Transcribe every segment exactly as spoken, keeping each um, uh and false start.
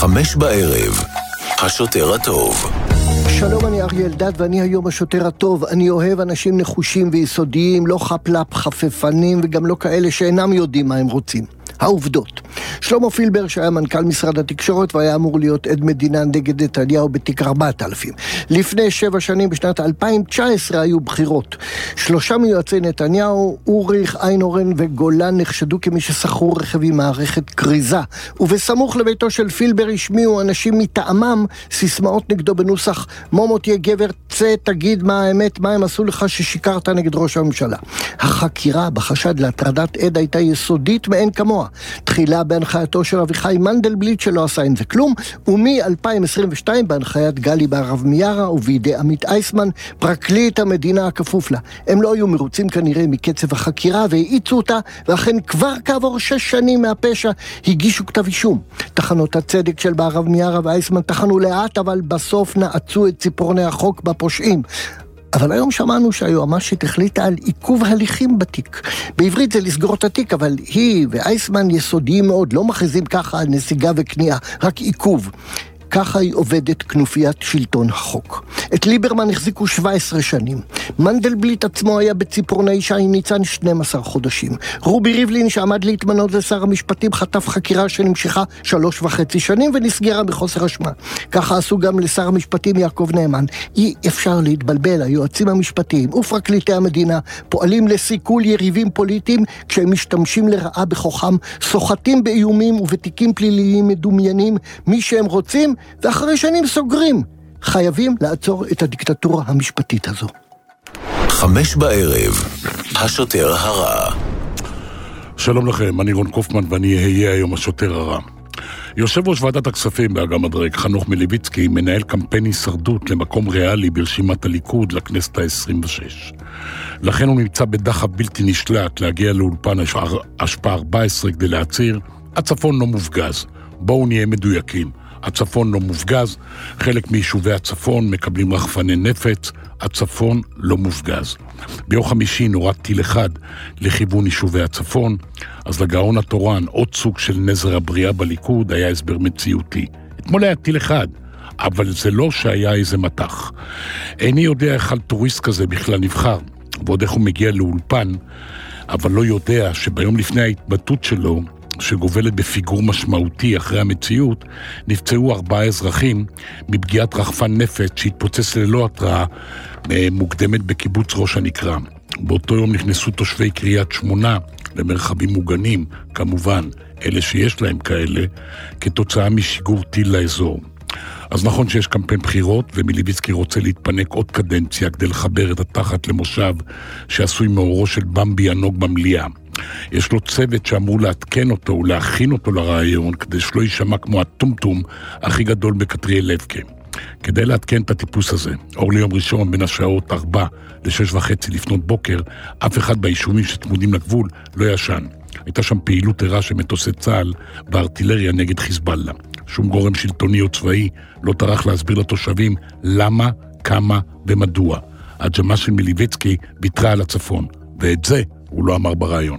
חמש בערב, השוטר הטוב. שלום, אני אריה אלדד ואני היום השוטר הטוב. אני אוהב אנשים נחושים ויסודיים, לא חפלפ חפפנים וגם לא כאלה שאינם יודעים מה הם רוצים. העובדות. שלמה פילבר שהיה מנכ"ל משרד התקשורת והיה אמור להיות עד מדינה נגד נתניהו בתיק ארבעת אלפים. לפני שבע שנים בשנת אלפיים תשע עשרה היו בחירות. שלושה מיועצי נתניהו, אוריך, איינורן וגולן נחשדו כמי ששכרו רכב עם מערכת קריזה. ובסמוך לביתו של פילבר השמיעו אנשים מטעמם סיסמאות נגדו בנוסח מומו תהיה גבר, צא תגיד מה האמת, מה הם עשו לך ששיקרת נגד ראש הממשלה. החקירה בחשד להטרדת עד הייתה יסודית מאין כמוה. תחילה בהנחייתו של אביחי מנדלבליט שלא עשה עם זה כלום, ומ-אלפיים עשרים ושתיים בהנחיית גלי בהרב מיארה ובידי עמית אייסמן, פרקליט המדינה הכפוף לה. הם לא היו מרוצים כנראה מקצב החקירה והאיצו אותה, ואכן כבר כעבור שש שנים מהפשע הגישו כתב אישום. תחנות הצדק של בהרב מיארה ואייסמן תחנו לאט, אבל בסוף נעצו את ציפורני החוק בפושעים. אבל היום שמענו שהיועמ"שית החליטה על עיכוב הליכים בתיק. בעברית זה לסגור את התיק, אבל היא ואייסמן יסודיים מאוד, לא מכריזים ככה על נסיגה וקנייה, רק עיכוב. ככה היא עובדת כנופיית שלטון החוק. את ליברמן החזיקו שבע עשרה שנים. מנדלבליט עצמו היה בציפורני שי ניצן שנים עשר חודשים. רובי ריבלין שעמד להתמנות לשר המשפטים חטף חקירה שנמשכה שלוש וחצי שנים ונסגרה בחוסר אשמה. ככה עשו גם לשר המשפטים יעקב נאמן. אי אפשר להתבלבל, היועצים המשפטיים ופרקליטי המדינה פועלים לסיכול יריבים פוליטיים כשהם משתמשים לרעה בכוחם, סוחטים באיומים ובתיקים פליליים מדומיינים מי שהם רוצים, ואחרי שנים סוגרים. חייבים לעצור את הדיקטטורה המשפטית הזו. חמש בערב, השוטר הרע. שלום לכם, אני רון קופמן ואני אהיה היום השוטר הרע. יושב ראש ועדת הכספים באגם הדרג, חנוך מלביצקי, מנהל קמפיין הישרדות למקום ריאלי ברשימת הליכוד לכנסת ה-עשרים ושש. לכן הוא נמצא בדחף בלתי נשלט להגיע לאולפן השפעה ארבע עשרה כדי להצהיר, הצפון לא מופגז. בואו נהיה מדויקים. הצפון לא מופגז, חלק מיישובי הצפון מקבלים רחפני נפץ, הצפון לא מופגז. ביום חמישי נורד טיל אחד לכיוון יישובי הצפון, אז לגאון התורן, עוד סוג של נזר הבריאה בליכוד, היה הסבר מציאותי. אתמול היה טיל אחד, אבל זה לא שהיה איזה מתח. איני יודע איך על טוריסט כזה בכלל נבחר, ועוד איך הוא מגיע לאולפן, אבל לא יודע שביום לפני ההתבטאות שלו, שגובלת בפיגור משמעותי אחרי המציאות, נפצעו ארבעה אזרחים מפגיעת רחפן נפץ שהתפוצץ ללא התראה מוקדמת בקיבוץ ראש הנקרה. באותו יום נכנסו תושבי קריית שמונה למרחבים מוגנים, כמובן, אלה שיש להם כאלה, כתוצאה משיגור טיל לאזור. אז נכון שיש קמפיין בחירות, ומלביצקי רוצה להתפנק עוד קדנציה כדי לחבר את התחת למושב שעשוי מאורו של במבי ענוג במליאה. יש לו צוות שאמור להתקן אותו ולהכין אותו לרעיון כדי שלא יישמע כמו הטומטום הכי גדול בקטרי לבקה. כדי להתקן את הטיפוס הזה, אור ליום ראשון בין השעות ארבע לשש וחצי לפנות בוקר, אף אחד ביישובים שצמודים לגבול לא ישן. הייתה שם פעילות ערה של מטוסי צה"ל בארטילריה נגד חיזבאללה. שום גורם שלטוני או צבאי לא טרח להסביר לתושבים למה, כמה ומדוע. הג'מה של מלביצקי ביטרה על הצפון, ואת זה הוא לא אמר ברעיון.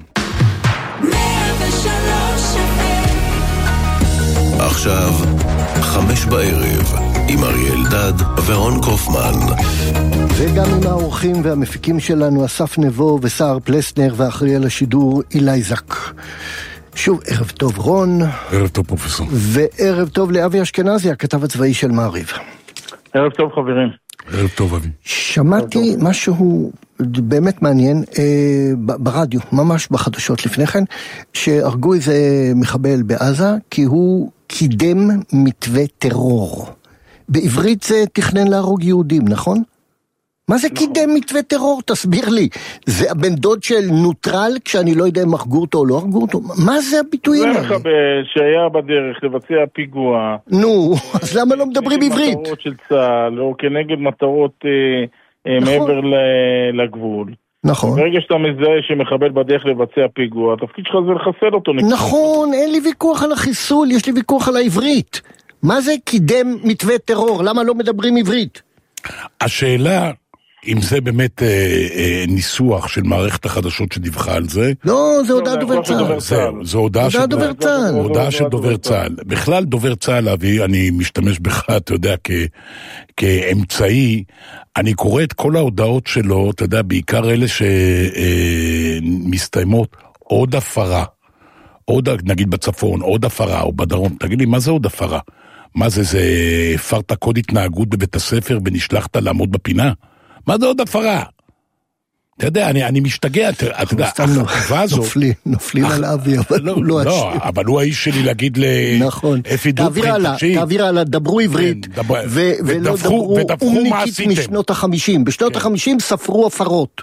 עכשיו, חמש בערב, עם אריה אלדד ורון קופמן. וגם עם האורחים והמפיקים שלנו, אסף נבו וסער פלסנר, ואחראי על השידור אילי זק. שוב, ערב טוב רון. ערב טוב פרופסור. וערב טוב לאבי אשכנזי, הכתב הצבאי של מעריב. ערב טוב חברים. ערב טוב אבי. שמעתי משהו באמת מעניין אה, ברדיו, ממש בחדשות לפני כן, שהרגו איזה מחבל בעזה כי הוא קידם מתווה טרור. בעברית זה תכנן להרוג יהודים, נכון? מה זה קידם מתווה טרור? תסביר לי. זה הבן דוד של נוטרל כשאני לא יודע אם הרגו אותו או לא הרגו אותו? מה זה הביטויים האלה? זה מחבל שהיה בדרך לבצע פיגוע. נו, אז למה לא מדברים עברית? מטרות של צה"ל, או כנגד מטרות מעבר לגבול. נכון. ברגע שאתה מזהה שמחבל בדרך לבצע פיגוע, התפקיד שלך זה לחסל אותו. נכון, אין לי ויכוח על החיסול, יש לי ויכוח על העברית. מה זה קידם מתווה טרור? למה לא מדברים עברית? השאלה אם זה באמת אה, אה, ניסוח של מערכת החדשות שדיווחה על זה. לא, זה הודעה דובר צה"ל. זהו, זו הודעה של דובר צה"ל. הודעה של דובר צה"ל. בכלל דובר צה"ל, אבי, אני משתמש בך, אתה יודע, כאמצעי, אני קורא את כל ההודעות שלו, אתה יודע, בעיקר אלה שמסתיימות עוד הפרה. עוד, נגיד בצפון, עוד הפרה, או בדרום. תגיד לי, מה זה עוד הפרה? מה זה, זה הפרת קוד התנהגות בבית הספר ונשלחת לעמוד בפינה? מה זה עוד הפרה? אתה יודע, אני, אני משתגע, אתה יודע, החטבה הזו... נופלים, נופלים על אבי, אבל הוא לא אשם. לא, אבל הוא האיש שלי להגיד לאפי דופרין, תעביר הלאה, דברו עברית, ולא דברו אומניקית משנות החמישים. בשנות החמישים ספרו הפרות.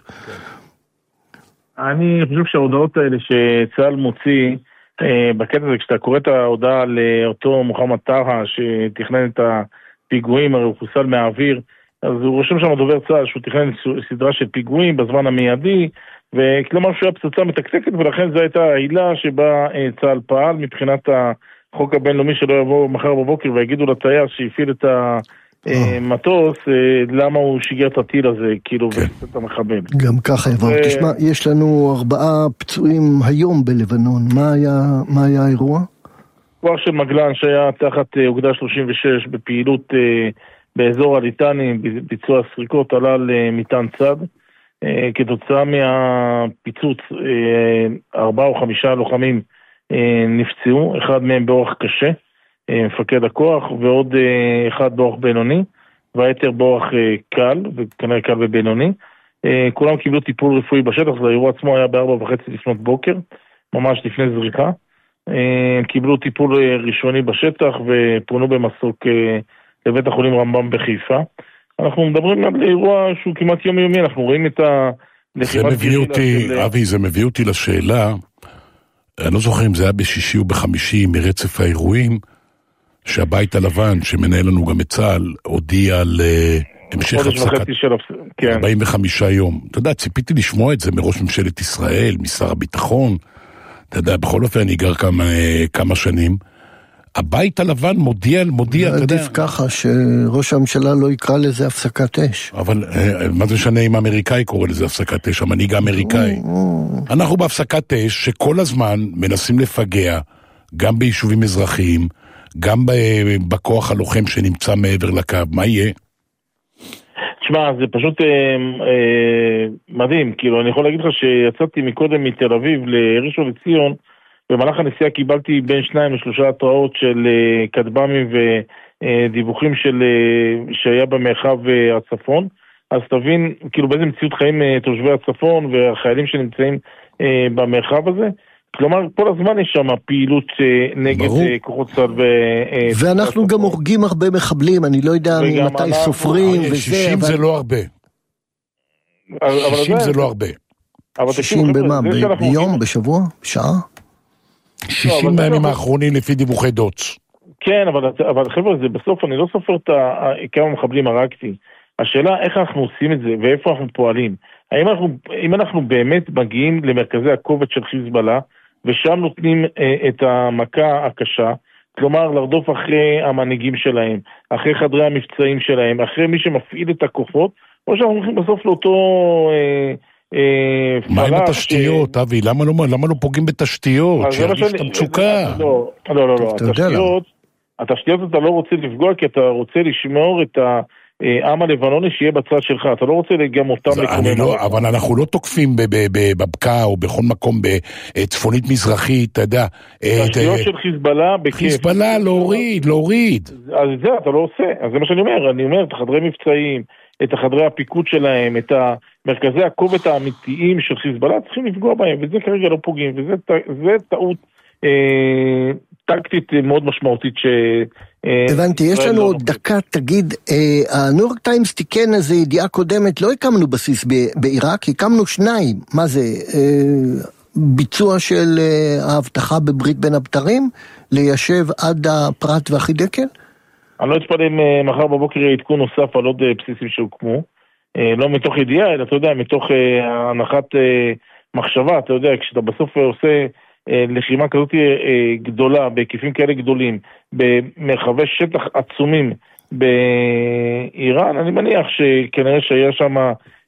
אני חושב שההודעות האלה שצה"ל מוציא, בקטע הזה, כשאתה קורא את ההודעה לאותו מוחמד טאהא, שתכנן את הפיגועים, הרי הוא חוסל מהאוויר, אז הוא רושם שם דובר צה"ל שהוא תכנן סדרה של פיגועים בזמן המיידי, וכלומר שהוא היה פצצה מתקתקת, ולכן זו הייתה העילה שבה צה"ל פעל מבחינת החוק הבינלאומי שלא יבוא מחר בבוקר ויגידו לטייס שהפעיל את המטוס, למה הוא שיגר את הטיל הזה, כאילו, וקצת המחבל. גם ככה יבוא. תשמע, יש לנו ארבעה פצועים היום בלבנון. מה היה האירוע? כוח של מגלן שהיה תחת אוגדה שלושים ושש בפעילות באזור הליטני, ביצוע סריקות, עלה למטען צד. כתוצאה מהפיצוץ, ארבעה או חמישה לוחמים נפצעו, אחד מהם באורח קשה, מפקד הכוח, ועוד אחד באורח בינוני, והיתר באורח קל, וכנראה קל ובינוני. כולם קיבלו טיפול רפואי בשטח, זה האירוע עצמו היה בארבע וחצי לפנות בוקר, ממש לפני זריקה. קיבלו טיפול ראשוני בשטח, ופונו במסוק לבית החולים רמב"ם בחיפה. אנחנו מדברים על אירוע שהוא כמעט יומיומי, אנחנו רואים את ה... זה מביא אותי, אבי, זה מביא אותי לשאלה, אני לא זוכר אם זה היה בשישי או בחמישי מרצף האירועים, שהבית הלבן, שמנהל לנו גם את צה"ל, הודיע על המשך הפסקת ארבעים וחמישה יום. אתה יודע, ציפיתי לשמוע את זה מראש ממשלת ישראל, משר הביטחון, אתה יודע, בכל אופן אני גר כמה, כמה שנים, הבית הלבן מודיע, מודיע, אתה יודע... עדיף ככה שראש הממשלה לא יקרא לזה הפסקת אש. אבל מה זה משנה אם האמריקאי קורא לזה הפסקת אש, המנהיג האמריקאי? אנחנו בהפסקת אש שכל הזמן מנסים לפגע, גם ביישובים אזרחיים, גם בכוח הלוחם שנמצא מעבר לקו. מה יהיה? תשמע, זה פשוט אה, אה, מדהים. כאילו, אני יכול להגיד לך שיצאתי מקודם מתל אביב לראשון לציון, במהלך הנסיעה קיבלתי בין שניים לשלושה התראות של uh, כטב"מים ודיווחים של, uh, שהיה במרחב uh, הצפון. אז תבין, כאילו, באיזה מציאות חיים uh, תושבי הצפון והחיילים שנמצאים uh, במרחב הזה. כלומר, כל הזמן יש שם פעילות uh, נגד uh, כוחות צה"ל ו... Uh, ואנחנו גם הורגים הרבה מחבלים, אני לא יודע מתי אנחנו... סופרים וזה. שישים אבל... זה לא הרבה. שישים זה לא הרבה. שישים במה? ביום? בשבוע? בשעה? שישים בימים האחרונים לפי דיווחי דוץ. כן, אבל, אבל חבר'ה, זה בסוף, אני לא סופר את כמה מחבלים הרגתי. השאלה איך אנחנו עושים את זה ואיפה אנחנו פועלים. האם אנחנו, אם אנחנו באמת מגיעים למרכזי הכובד של חיזבאללה, ושם נותנים אה, את המכה הקשה, כלומר לרדוף אחרי המנהיגים שלהם, אחרי חדרי המבצעים שלהם, אחרי מי שמפעיל את הכוחות, או שאנחנו הולכים בסוף לאותו... אה, מה עם התשתיות, אבי? למה לא פוגעים בתשתיות? שירגיש את המצוקה. לא, לא, לא. התשתיות אתה לא רוצה לפגוע, כי אתה רוצה לשמור את העם הלבנוני שיהיה בצד שלך. אתה לא רוצה גם אותם לקומם. אבל אנחנו לא תוקפים בבקעה או בכל מקום בצפונית מזרחית, אתה יודע. תשתיות של חיזבאללה בכיף. חיזבאללה, להוריד, להוריד. אז זה אתה לא עושה. אז זה מה שאני אומר. אני אומר, את החדרי מבצעים, את החדרי הפיקוד שלהם, את מרכזי הכובד האמיתיים של חיזבאללה, צריכים לפגוע בהם, וזה כרגע לא פוגעים, וזה טעות אה, טקטית מאוד משמעותית ש... אה, הבנתי, יש לנו עוד לא דקה, תגיד, אה, הניו יורק טיימס תיקן איזו ידיעה קודמת, לא הקמנו בסיס בעיראק, הקמנו שניים, מה זה, אה, ביצוע של אה, ההבטחה בברית בין הבתרים, ליישב עד הפרת והחידקל? אני לא אצפל אם מחר בבוקר יהיה עדכון נוסף על עוד בסיסים שהוקמו, לא מתוך ידיעה, אלא אתה יודע, מתוך הנחת מחשבה, אתה יודע, כשאתה בסוף עושה לחימה כזאת גדולה, בהיקפים כאלה גדולים, במרחבי שטח עצומים באיראן, אני מניח שכנראה שהיה שם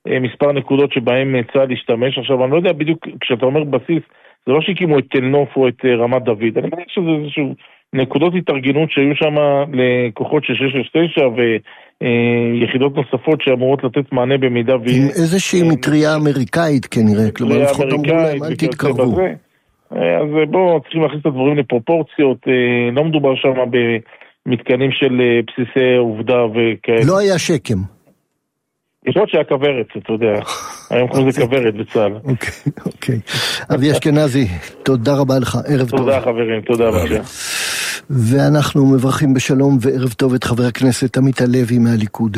מספר נקודות שבהם צה"ל להשתמש. עכשיו, אני לא יודע בדיוק, כשאתה אומר בסיס, זה לא שהקימו את תל נוף או את רמת דוד, אני מניח שזה איזשהו נקודות התארגנות שהיו שם לכוחות של שש שש תשע ויחידות נוספות שאמורות לתת מענה במידה ו... עם איזושהי מטריה אמריקאית כנראה, כלומר לפחות אמרו להם אל תתקרבו. אז בואו צריכים להכניס את הדברים לפרופורציות, לא מדובר שם במתקנים של בסיסי עובדה וכאלה. לא היה שקם. יש עוד שהיה כברת, אתה יודע, היום כמו זה כברת בצה"ל. אוקיי, אוקיי. אבי אשכנזי, תודה רבה לך, ערב טוב. תודה חברים, תודה רבה. ואנחנו מברכים בשלום וערב טוב את חבר הכנסת עמית הלוי מהליכוד.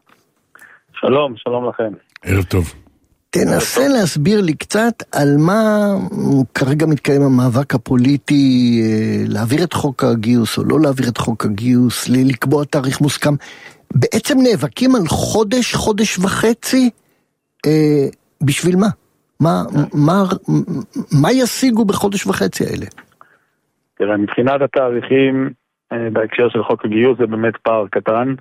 שלום, שלום לכם. ערב טוב. תנסה להסביר לי קצת על מה כרגע מתקיים המאבק הפוליטי, להעביר את חוק הגיוס או לא להעביר את חוק הגיוס, לקבוע תאריך מוסכם. בעצם נאבקים על חודש, חודש וחצי, אה, בשביל מה? מה, מה, מה ישיגו בחודש וחצי האלה? תראה, מבחינת התאריכים, אה, בהקשר של חוק הגיוס, זה באמת פער קטן.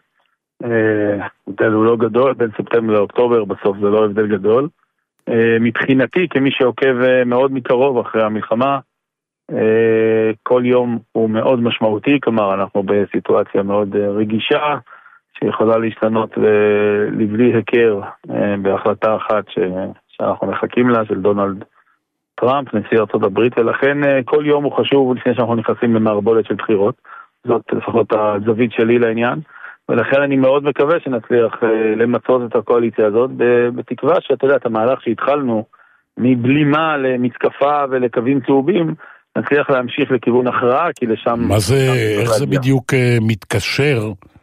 אה, הבדל הוא לא גדול, בין ספטמבר לאוקטובר, בסוף זה לא הבדל גדול. אה, מבחינתי, כמי שעוקב אה, מאוד מקרוב אחרי המלחמה, אה, כל יום הוא מאוד משמעותי, כלומר, אנחנו בסיטואציה מאוד אה, רגישה, שיכולה להשתנות לבלי הכר בהחלטה אחת ש... שאנחנו מחכים לה, של דונלד טראמפ, נשיא ארצות הברית, ולכן כל יום הוא חשוב לפני שאנחנו נכנסים למערבולת של בחירות. זאת לפחות הזווית שלי לעניין, ולכן אני מאוד מקווה שנצליח למצות את הקואליציה הזאת, בתקווה שאתה יודע, את המהלך שהתחלנו מבלימה למתקפה ולקווים צהובים, נצליח להמשיך לכיוון הכרעה, כי לשם... מה זה, איך זה בדיוק מתקשר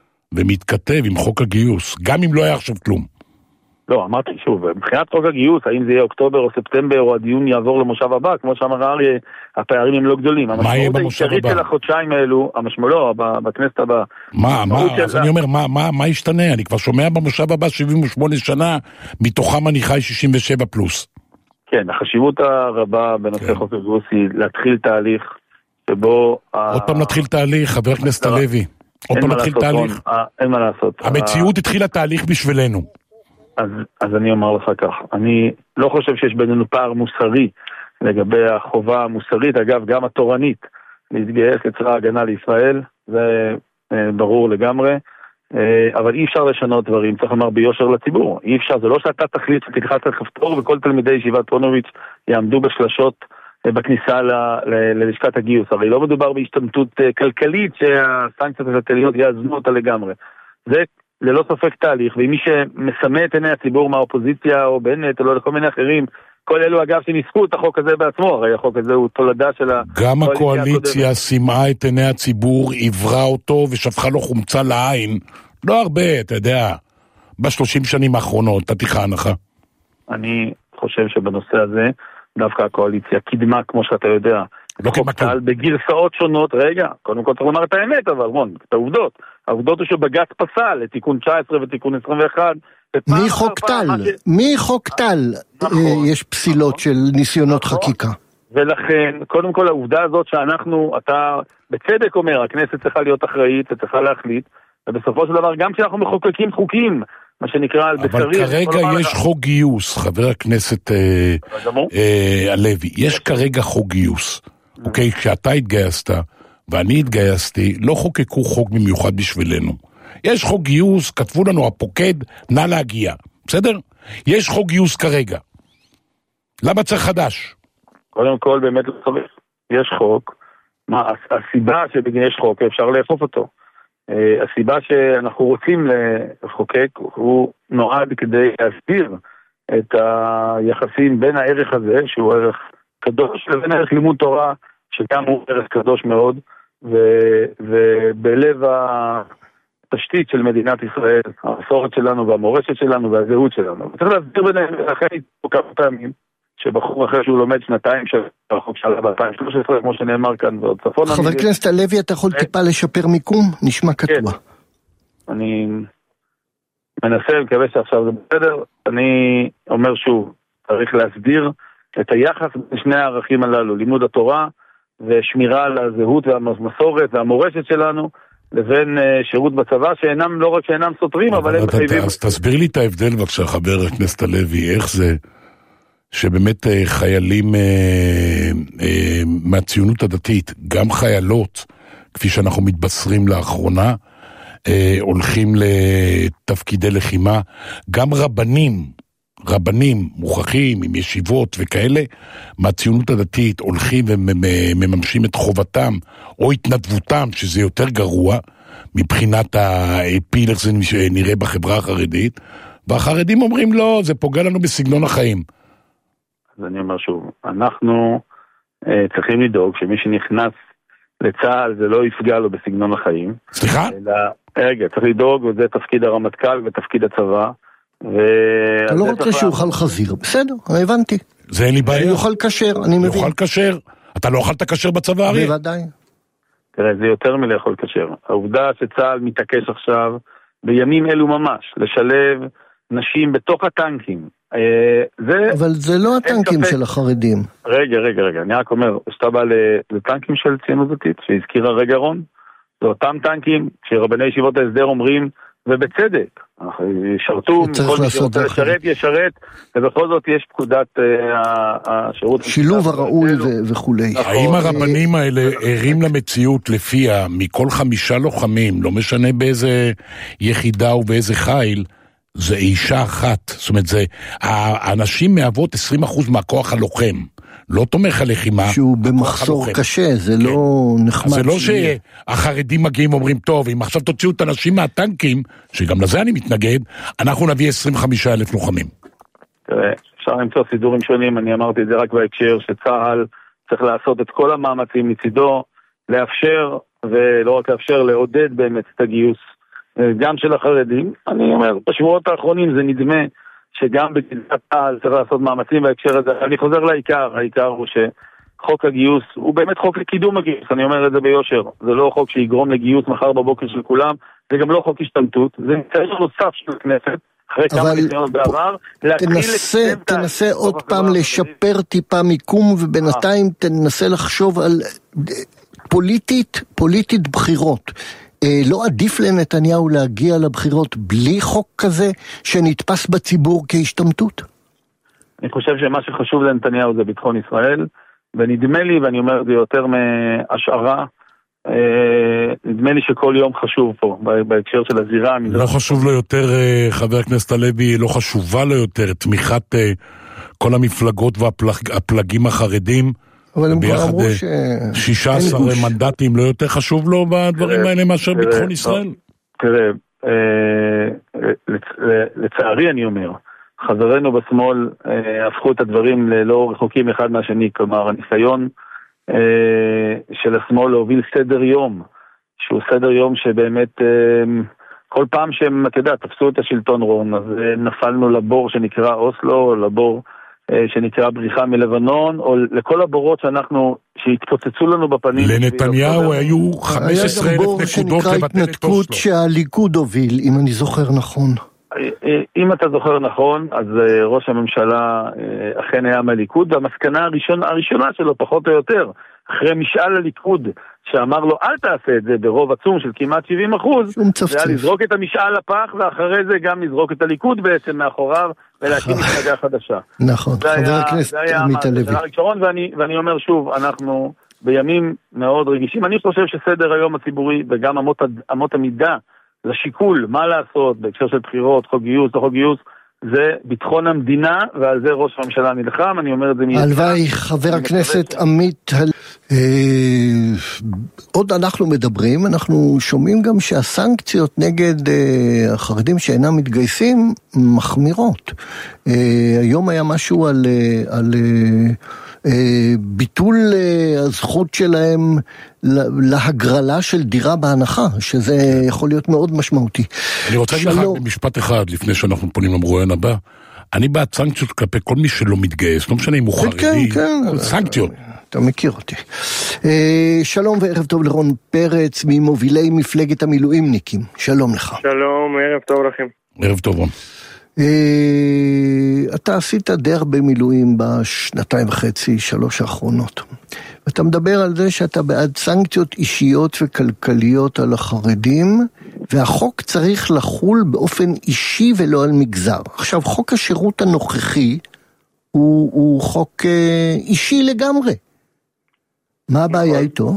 ומתכתב עם חוק הגיוס, גם אם לא היה עכשיו כלום? לא, אמרתי שוב, מבחינת חוק הגיוס, האם זה יהיה אוקטובר או ספטמבר, או הדיון יעבור למושב הבא, כמו שאמר אריה, הפערים הם לא גדולים. מה יהיה במושב הבא? של החודשיים האלו, המשמעות, לא, בכנסת הבאה. מה, מה, אז אני אומר, מה, מה, מה ישתנה? אני כבר שומע במושב הבא שבעים ושמונה שנה, מתוכם אני חי שישים ושבע פלוס. כן, החשיבות הרבה בנושא חוק הגיוס היא להתחיל תהליך שבו... עוד פעם נתחיל תהליך, חבר הכנסת הלוי. עוד פעם נתחיל תהליך. אין מה לעשות. המציאות התחילה תהליך בשבילנו. אז, אז אני אומר לך כך, אני לא חושב שיש בינינו פער מוסרי לגבי החובה המוסרית, אגב גם התורנית, להתגייס לצבא ההגנה לישראל, זה אה, ברור לגמרי, אה, אבל אי אפשר לשנות דברים, צריך לומר ביושר לציבור, אי אפשר, זה לא שאתה תחליט שתלחץ על כפתור וכל תלמידי ישיבת פונוביץ' יעמדו בשלשות אה, בכניסה ל, ל, ללשכת הגיוס, הרי לא מדובר בהשתמטות אה, כלכלית שהסנקציות הכלכליות יאזנו אותה לגמרי, זה ללא ספק תהליך, ואם מי שמסמא את עיני הציבור מהאופוזיציה או בנט או לא לכל מיני אחרים, כל אלו אגב שניסקו את החוק הזה בעצמו, הרי החוק הזה הוא תולדה של ה... גם הקואליציה סימאה את עיני הציבור, עברה אותו ושפכה לו חומצה לעין, לא הרבה, אתה יודע, בשלושים שנים האחרונות, תתיך הנחה. אני חושב שבנושא הזה, דווקא הקואליציה קידמה, כמו שאתה יודע, לא חוק טל בגרסאות שונות, רגע, קודם כל צריך לומר את האמת, אבל רון, את העובדות. העובדות הוא שבג"ץ פסל לתיקון תשע עשרה ותיקון עשרים ואחת. מי חוק טל? מי חוק טל? יש פסילות של ניסיונות חקיקה. ולכן, קודם כל העובדה הזאת שאנחנו, אתה בצדק אומר, הכנסת צריכה להיות אחראית, צריכה להחליט, ובסופו של דבר גם כשאנחנו מחוקקים חוקים, מה שנקרא על בשרי... אבל כרגע יש חוק גיוס, חבר הכנסת הלוי, יש כרגע חוק גיוס. אוקיי, כשאתה התגייסת ואני התגייסתי, לא חוקקו חוק במיוחד בשבילנו. יש חוק גיוס, כתבו לנו הפוקד, נא להגיע. בסדר? יש חוק גיוס כרגע. למה צריך חדש? קודם כל, באמת לא צריך. יש חוק. מה, הסיבה שבגין יש חוק, אפשר לאכוף אותו. הסיבה שאנחנו רוצים לחוקק, הוא נועד כדי להסביר את היחסים בין הערך הזה, שהוא ערך קדוש, לבין ערך לימוד תורה, שגם הוא ערך קדוש מאוד, ו- ובלב התשתית של מדינת ישראל, המסורת שלנו והמורשת שלנו והזהות שלנו. צריך להסביר ביניהם, אחרי כמה פעמים, שבחור אחרי שהוא לומד שנתיים של החוק שלה ב-אלפיים ושלוש עשרה, כמו שנאמר כאן, ועוד צפון... חבר הכנסת הלוי, אתה יכול טיפה לשפר מיקום? נשמע קטוע. אני מנסה, מקווה שעכשיו זה בסדר. אני אומר שוב, צריך להסביר את היחס בין שני הערכים הללו, לימוד התורה ושמירה על הזהות והמסורת והמורשת שלנו, לבין שירות בצבא, שאינם, לא רק שאינם סותרים, אבל הם מחייבים. אז תסביר לי את ההבדל בבקשה, חבר הכנסת הלוי, איך זה שבאמת חיילים מהציונות הדתית, גם חיילות, כפי שאנחנו מתבשרים לאחרונה, הולכים לתפקידי לחימה, גם רבנים, רבנים מוכחים עם ישיבות וכאלה, מהציונות הדתית הולכים ומממשים את חובתם או התנדבותם, שזה יותר גרוע מבחינת הפיל, איך זה נראה בחברה החרדית, והחרדים אומרים לא, זה פוגע לנו בסגנון החיים. אז אני אומר שוב, אנחנו אה, צריכים לדאוג שמי שנכנס לצה"ל זה לא יפגע לו בסגנון החיים. סליחה? אלא, רגע, צריך לדאוג, וזה תפקיד הרמטכ"ל ותפקיד הצבא. ו... אתה לא רוצה שהוא אוכל חזיר, בסדר, הבנתי. זה אין לי בעיה. הוא יאכל כשר, אני מבין. יאכל כשר. אתה לא אוכלת כשר בצבא, אריה? בוודאי. תראה, זה יותר מלאכול כשר. העובדה שצה"ל מתעקש עכשיו, בימים אלו ממש, לשלב נשים בתוך הטנקים. זה... אבל זה לא הטנקים של החרדים. רגע, רגע, רגע, אני רק אומר, שאתה בא לטנקים של ציונות דתית, שהזכירה רגע רון, זה אותם טנקים שרבני ישיבות ההסדר אומרים, ובצדק, ישרתו, כל מי שרוצה לשרת, ישרת, ובכל זאת יש פקודת השירות. שילוב הראוי וכולי. האם הרבנים האלה ערים למציאות לפיה, מכל חמישה לוחמים, לא משנה באיזה יחידה ובאיזה חיל, זה אישה אחת, זאת אומרת, זה, האנשים מהוות עשרים אחוז מהכוח הלוחם, לא תומך הלחימה. שהוא במחסור קשה, זה כן. לא נחמד. זה לא שהחרדים מגיעים ואומרים, טוב, אם עכשיו תוציאו את האנשים מהטנקים, שגם לזה אני מתנגד, אנחנו נביא עשרים וחמישה אלף לוחמים. תראה, אפשר למצוא סידורים שונים, אני אמרתי את זה רק בהקשר שצה"ל צריך לעשות את כל המאמצים מצידו, לאפשר, ולא רק לאפשר, לעודד באמת את הגיוס, גם של החרדים. אני אומר, בשבועות האחרונים זה נדמה שגם בגזרת צה"ל צריך לעשות מאמצים בהקשר הזה. אני חוזר לעיקר, העיקר הוא שחוק הגיוס הוא באמת חוק לקידום הגיוס, אני אומר את זה ביושר, זה לא חוק שיגרום לגיוס מחר בבוקר של כולם, זה גם לא חוק השתמטות, זה נקרא נוסף של הכנסת, אחרי כמה ניסיונות בעבר, תנסה, תנסה עוד פעם לשפר טיפה מיקום, ובינתיים תנסה לחשוב על פוליטית, פוליטית בחירות. לא עדיף לנתניהו להגיע לבחירות בלי חוק כזה שנתפס בציבור כהשתמטות? אני חושב שמה שחשוב לנתניהו זה ביטחון ישראל, ונדמה לי, ואני אומר את זה יותר מהשערה, נדמה לי שכל יום חשוב פה, בהקשר של הזירה. לא חשוב לו יותר, חבר הכנסת הלוי, לא חשובה לו יותר תמיכת כל המפלגות והפלגים החרדים, אבל הם כבר אמרו ש... שישה עשר מנדטים לא יותר חשוב לו בדברים האלה מאשר ביטחון ישראל? תראה, לצערי אני אומר, חברינו בשמאל הפכו את הדברים ללא רחוקים אחד מהשני, כלומר הניסיון של השמאל להוביל סדר יום, שהוא סדר יום שבאמת כל פעם שהם, אתה יודע, תפסו את השלטון רון, אז נפלנו לבור שנקרא אוסלו, לבור שנקרא בריחה מלבנון, או לכל הבורות שאנחנו, שהתפוצצו לנו בפנים. לנתניהו היו חמש עשרה אלף נקודות לבטל את אוסלו. התנתקות שהליכוד הוביל, אם אני זוכר נכון. אם אתה זוכר נכון, אז ראש הממשלה אכן היה מהליכוד, והמסקנה הראשונה, הראשונה שלו, פחות או יותר, אחרי משאל הליכוד, שאמר לו, אל תעשה את זה ברוב עצום של כמעט שבעים אחוז, זה היה לזרוק את המשאל לפח, ואחרי זה גם לזרוק את הליכוד בעצם מאחוריו, ולהקים מפלגה חדשה. נכון, חבר הכנסת עמית הלוי. ואני אומר שוב, אנחנו בימים מאוד רגישים, אני חושב שסדר היום הציבורי, וגם אמות, אמות המידה, לשיקול, מה לעשות, בהקשר של בחירות, חוק גיוס, לא חוק גיוס, זה ביטחון המדינה, ועל זה ראש הממשלה נלחם, אני אומר את זה מיד. הלוואי, חבר הכנסת עמית, עוד אנחנו מדברים, אנחנו שומעים גם שהסנקציות נגד החרדים שאינם מתגייסים מחמירות. היום היה משהו על... על ביטול הזכות שלהם להגרלה של דירה בהנחה, שזה יכול להיות מאוד משמעותי. אני רוצה להגיד לך במשפט אחד, לפני שאנחנו פונים למרואיין הבא, אני בעד סנקציות כלפי כל מי שלא מתגייס, לא משנה אם הוא חרדי, סנקציות. אתה מכיר אותי. שלום וערב טוב לרון פרץ, ממובילי מפלגת המילואימניקים. שלום לך. שלום, ערב טוב לכם. ערב טוב רון. אתה עשית די הרבה מילואים בשנתיים וחצי, שלוש האחרונות. ואתה מדבר על זה שאתה בעד סנקציות אישיות וכלכליות על החרדים, והחוק צריך לחול באופן אישי ולא על מגזר. עכשיו, חוק השירות הנוכחי הוא, הוא חוק אישי לגמרי. מה הבעיה איתו?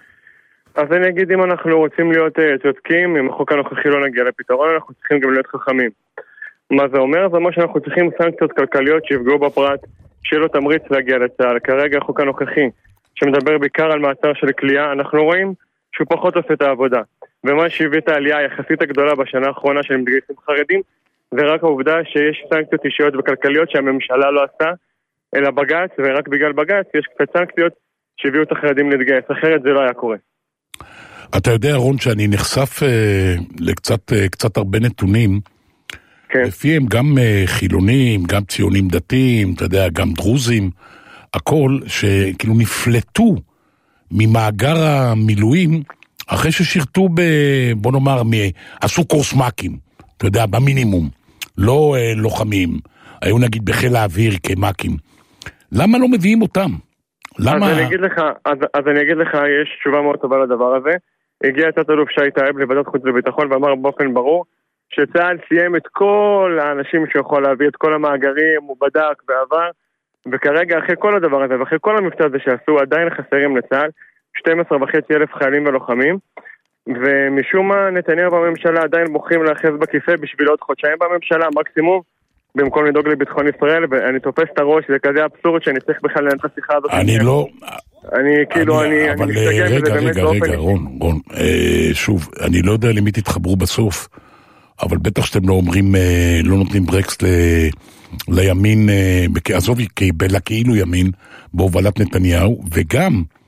אז אני אגיד, אם אנחנו רוצים להיות צודקים, אם החוק הנוכחי לא נגיע לפתרון, אנחנו צריכים גם להיות חכמים. מה זה אומר? זה אומר שאנחנו צריכים סנקציות כלכליות שיפגעו בפרט, שיהיה לו תמריץ להגיע לצה"ל. כרגע החוק הנוכחי, שמדבר בעיקר על מעצר של כליאה, אנחנו רואים שהוא פחות עושה את העבודה. ומה שהביא את העלייה היחסית הגדולה בשנה האחרונה של מתגייסים חרדים, זה רק העובדה שיש סנקציות אישיות וכלכליות שהממשלה לא עשתה, אלא בג"ץ, ורק בגלל בג"ץ יש קצת סנקציות שהביאו את החרדים להתגייס, אחרת זה לא היה קורה. אתה יודע, רון, שאני נחשף אה, לקצת אה, קצת הרבה נתונים, כן. לפיהם גם אה, חילונים, גם ציונים דתיים, אתה יודע, גם דרוזים, הכל שכאילו נפלטו ממאגר המילואים, אחרי ששירתו ב, בוא נאמר, מ, עשו קורס מקים, אתה יודע, במינימום, לא אה, לוחמים, היו נגיד בחיל האוויר כמקים. למה לא מביאים אותם? למה? אז אני אגיד לך, אז, אז אני אגיד לך, יש תשובה מאוד טובה לדבר הזה. הגיע תת אלוף שי טייב לוועדת חוץ וביטחון ואמר באופן ברור שצה"ל סיים את כל האנשים שיכול להביא את כל המאגרים, הוא בדק ועבר, וכרגע אחרי כל הדבר הזה ואחרי כל המבצע הזה שעשו עדיין חסרים לצה"ל שנים עשר וחצי אלף חיילים ולוחמים, ומשום מה נתניהו בממשלה עדיין בוחרים להאחז בכיסא בשביל עוד חודשיים בממשלה מקסימום, במקום לדאוג לביטחון ישראל, ואני תופס את הראש, זה כזה אבסורד שאני צריך בכלל לנהל את השיחה הזאת. אני לא... אני כאילו, אני מסתגל בזה באמת באופן... רגע, רגע, רון, רון, שוב, אני לא יודע למי תתחברו בסוף, אבל בטח שאתם לא אומרים, לא נותנים ברקס לימין, עזוב, כאילו ימין, בהובלת נתניהו, וגם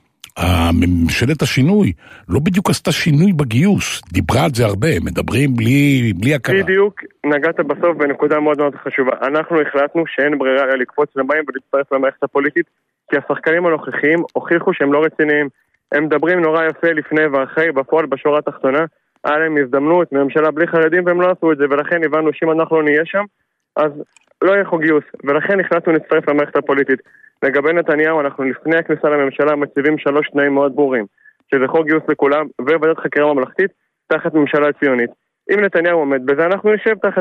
הממשלת השינוי לא בדיוק עשתה שינוי בגיוס, דיברה על זה הרבה, מדברים בלי, בלי הכרה. בדיוק, נגעת בסוף בנקודה מאוד מאוד חשובה. אנחנו החלטנו שאין ברירה לקפוץ למים ולהצטרף למערכת הפוליטית, כי השחקנים הנוכחיים הוכיחו שהם לא רציניים. הם מדברים נורא יפה לפני ואחרי, בפועל בשורה התחתונה, היה להם הזדמנות מממשלה בלי חרדים והם לא עשו את זה, ולכן הבנו שאם אנחנו לא נהיה שם, אז לא יהיה חוק גיוס, ולכן החלטנו להצטרף למערכת הפוליטית. לגבי נתניהו, אנחנו לפני הכניסה לממשלה מציבים שלוש תנאים מאוד ברורים, שזה חוק גיוס לכולם וועדת חקירה ממלכתית תחת ממשלה ציונית. אם נתניהו עומד בזה, אנחנו נשב תחת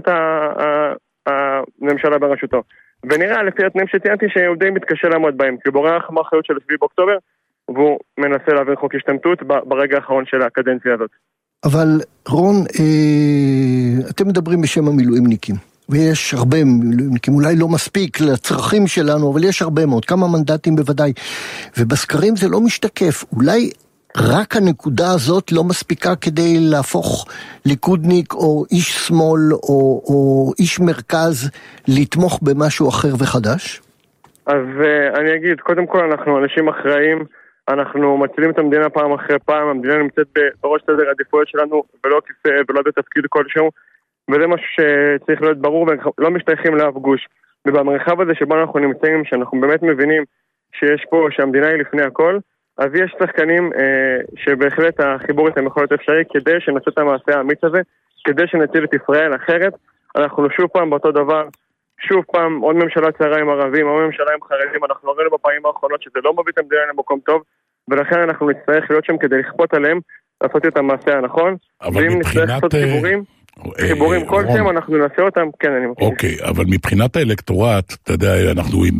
הממשלה בראשותו. ונראה לפי התנאים שציינתי שהוא די מתקשה לעמוד בהם, כי הוא בורח מאחריות של שבעה באוקטובר, והוא מנסה להעביר חוק השתמטות ברגע האחרון של הקדנציה הזאת. אבל רון, אה, אתם מדברים בשם המילואימניקים. ויש הרבה מילואימניקים, אולי לא מספיק לצרכים שלנו, אבל יש הרבה מאוד, כמה מנדטים בוודאי, ובסקרים זה לא משתקף, אולי רק הנקודה הזאת לא מספיקה כדי להפוך ליכודניק או איש שמאל או, או איש מרכז לתמוך במשהו אחר וחדש? אז uh, אני אגיד, קודם כל אנחנו אנשים אחראים, אנחנו מצילים את המדינה פעם אחרי פעם, המדינה נמצאת בראש סדר העדיפויות שלנו ולא כיסא ולא בתפקיד כלשהו, וזה משהו שצריך להיות ברור, ולא משתייכים לאף גוש. ובמרחב הזה שבו אנחנו נמצאים, שאנחנו באמת מבינים שיש פה, שהמדינה היא לפני הכל, אז יש שחקנים אה, שבהחלט החיבור איתם יכול להיות אפשרי, כדי שנעשה את המעשה האמיץ הזה, כדי שנציל את ישראל. אחרת, אנחנו שוב פעם באותו דבר, שוב פעם עוד ממשלה צערה עם ערבים, עוד ממשלה עם חרדים, אנחנו ראינו בפעמים האחרונות שזה לא מביא את המדינה למקום טוב, ולכן אנחנו נצטרך להיות שם כדי לכפות עליהם, לעשות את המעשה הנכון. ואם נצטרך לעשות חיבורים, חיבורים כלשהם, אנחנו נעשה אותם, כן, אני מכיר. אוקיי, אבל מבחינת האלקטורט, אתה יודע, אנחנו עם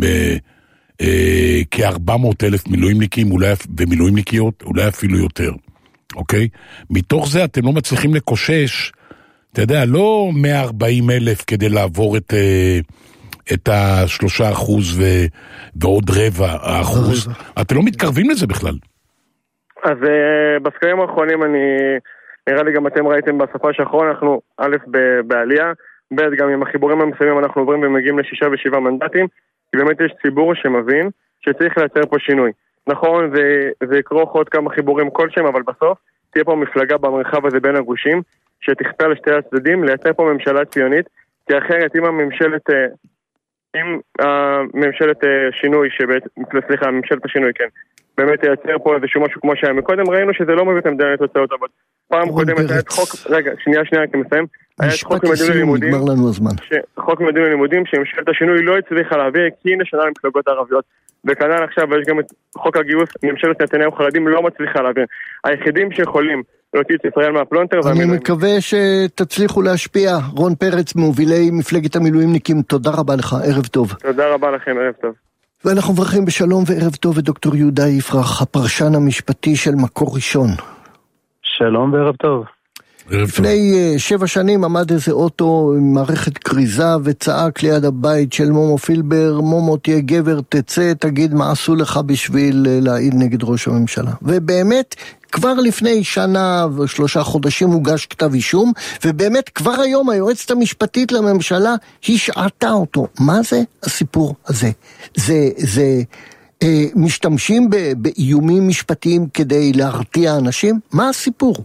כ-ארבע מאות אלף מילואימניקים ומילואימניקיות, אולי אפילו יותר, אוקיי? מתוך זה אתם לא מצליחים לקושש, אתה יודע, לא מאה וארבעים אלף כדי לעבור את, את השלושה אחוז ו, ועוד רבע האחוז. אתם לא מתקרבים לזה בכלל. אז uh, בסקרים האחרונים אני, נראה לי גם אתם ראיתם בשפה שאחרון, אנחנו א' בעלייה, ב' גם עם החיבורים המסוימים אנחנו עוברים ומגיעים לשישה ושבעה מנדטים, כי באמת יש ציבור שמבין שצריך לייצר פה שינוי. נכון, זה, זה יקרוך עוד כמה חיבורים כלשהם, אבל בסוף תהיה פה מפלגה במרחב הזה בין הגושים, שתכפה לשתי הצדדים, לייצר פה ממשלה ציונית, כי אחרת אם הממשלת, אם הממשלת שינוי, שבאת, סליחה, ממשלת השינוי, כן, באמת ייצר פה איזשהו משהו כמו שהיה מקודם, ראינו שזה לא מביא את המדינה לתוצאות טובות. פעם קודמת היה את חוק, רגע, שנייה שנייה, אני מסיים. היה את חוק ממדים ללימודים, חוק ממדים ללימודים שממשלת השינוי לא הצליחה להעביר, כי הנה שנה למפלגות הערביות. וכנ"ל עכשיו, ויש גם את חוק הגיוס, ממשלת נתניהו חרדים לא מצליחה להעביר. היחידים שיכולים להוציא את ישראל מהפלונטר. אני מקווה שתצליחו להשפיע. רון פרץ, מובילי מפלגת המילואימניקים, תודה רבה לך, ערב טוב. תודה רבה לכם, ערב טוב. ואנחנו מברכים בשלום וערב טוב את דוקטור יהודה יפרח, הפרשן המשפטי של מקור ראשון. שלום וערב טוב. לפני שבע שנים עמד איזה אוטו עם מערכת קריזה וצעק ליד הבית של מומו פילבר, מומו תהיה גבר, תצא, תגיד מה עשו לך בשביל להעיד נגד ראש הממשלה. ובאמת כבר לפני שנה ושלושה חודשים הוגש כתב אישום, ובאמת כבר היום היועצת המשפטית לממשלה השעתה אותו. מה זה הסיפור הזה? זה, זה אה, משתמשים ב, באיומים משפטיים כדי להרתיע אנשים? מה הסיפור?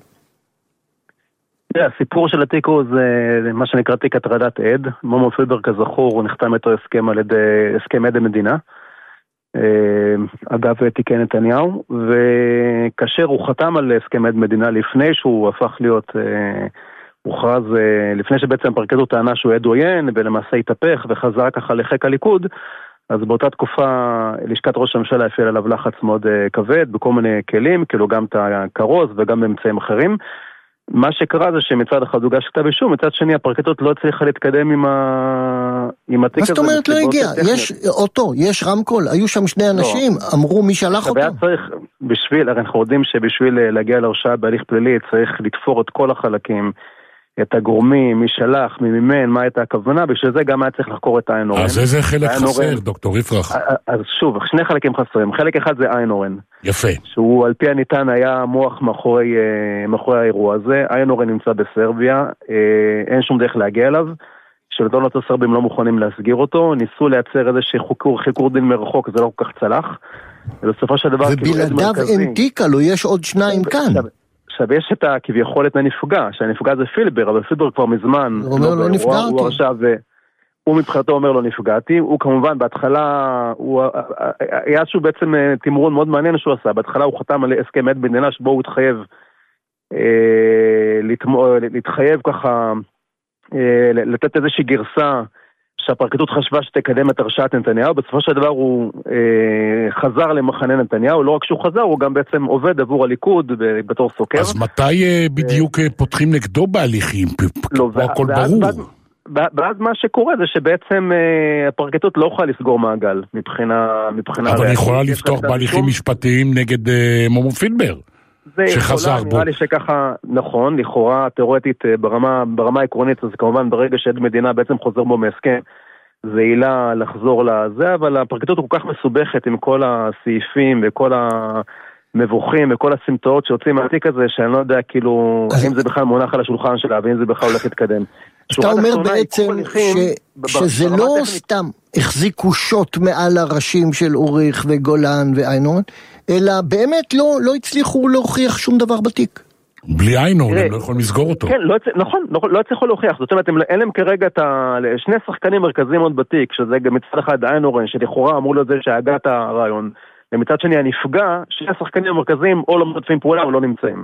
הסיפור של התיק הוא זה מה שנקרא תיק הטרדת עד. מומו פילבר כזכור הוא נחתם איתו הסכם על ידי הסכם עד המדינה, אגב תיקי נתניהו, וכאשר הוא חתם על הסכם עד מדינה לפני שהוא הפך להיות הוכרז, לפני שבעצם הפרקליטות טענה שהוא עד עוין ולמעשה התהפך וחזר ככה לחיק הליכוד, אז באותה תקופה לשכת ראש הממשלה הפעילה עליו לחץ מאוד כבד בכל מיני כלים, כאילו גם את הכרוז וגם באמצעים אחרים. מה שקרה זה שמצד אחד הוגש כתב אישום, מצד שני הפרקליטות לא הצליחה להתקדם עם, ה... עם התיק הזה. מה זאת אומרת לא הגיע? יש אוטו, יש רמקול, היו שם שני אנשים, לא. אמרו מי שלח אותו? צריך, בשביל, אנחנו יודעים שבשביל להגיע להרשעה בהליך פלילי צריך לתפור את כל החלקים, את הגורמים, מי שלח, מי מימן, מה הייתה הכוונה, בשביל זה גם היה צריך לחקור את איין אורן. אז איזה חלק חסר, דוקטור יפרח? אז שוב, שני חלקים חסרים. חלק אחד זה איין אורן. יפה. שהוא על פי הניתן היה מוח מאחורי, מאחורי האירוע הזה. איין אורן נמצא בסרביה, אין שום דרך להגיע אליו. שלטונות הסרבים לא מוכנים להסגיר אותו, ניסו לייצר איזשהו חיקור, חיקור דין מרחוק, זה לא כל כך צלח. ובסופו של דבר... ובלעדיו אין תיק, לו יש עוד שניים כאן. עכשיו יש את הכביכול את הנפגע, שהנפגע זה פילבר, אבל פילבר כבר מזמן הוא אומר לא נפגעתי. הוא עכשיו, הוא מבחינתו אומר לא נפגעתי, הוא כמובן בהתחלה, הוא היה שהוא בעצם תמרון מאוד מעניין שהוא עשה, בהתחלה הוא חתם על הסכם עד מדינה שבו הוא התחייב, להתחייב ככה, לתת איזושהי גרסה, שהפרקליטות חשבה שתקדם את הרשעת נתניהו, בסופו של דבר הוא אה, חזר למחנה נתניהו, לא רק שהוא חזר, הוא גם בעצם עובד עבור הליכוד בתור סוקר. אז מתי אה, בדיוק אה, פותחים נגדו בהליכים? לא, פה הכל ברור. ואז, ואז מה שקורה זה שבעצם אה, הפרקליטות לא יכולה לסגור מעגל מבחינה... מבחינה אבל היא יכולה לפתוח בהליכים משפטיים נגד אה, מומו פילבר. זה יכולה, נראה לי שככה, נכון, לכאורה תיאורטית ברמה, ברמה העקרונית, אז כמובן ברגע שעד מדינה בעצם חוזר בו מהסכם, זה עילה לחזור לזה, אבל הפרקליטות כל כך מסובכת עם כל הסעיפים וכל המבוכים וכל הסמטאות שיוצאים מהתיק הזה, שאני לא יודע כאילו, אם זה בכלל מונח על השולחן שלה, ואם זה בכלל הולך להתקדם. אתה אומר בעצם שזה לא סתם החזיקו שוט מעל הראשים של אוריך וגולן ואיינורן, אלא באמת לא, לא הצליחו להוכיח שום דבר בתיק. בלי איינורן, הם לא יכולים לסגור אותו. כן, נכון, לא הצליחו להוכיח. זאת אומרת, אין להם כרגע את שני שחקנים מרכזיים עוד בתיק, שזה גם מצד אחד איינורן, שלכאורה אמרו לו זה שהגה את הרעיון, ומצד שני הנפגע, שני השחקנים המרכזיים או לא מודפים פעולה או לא נמצאים.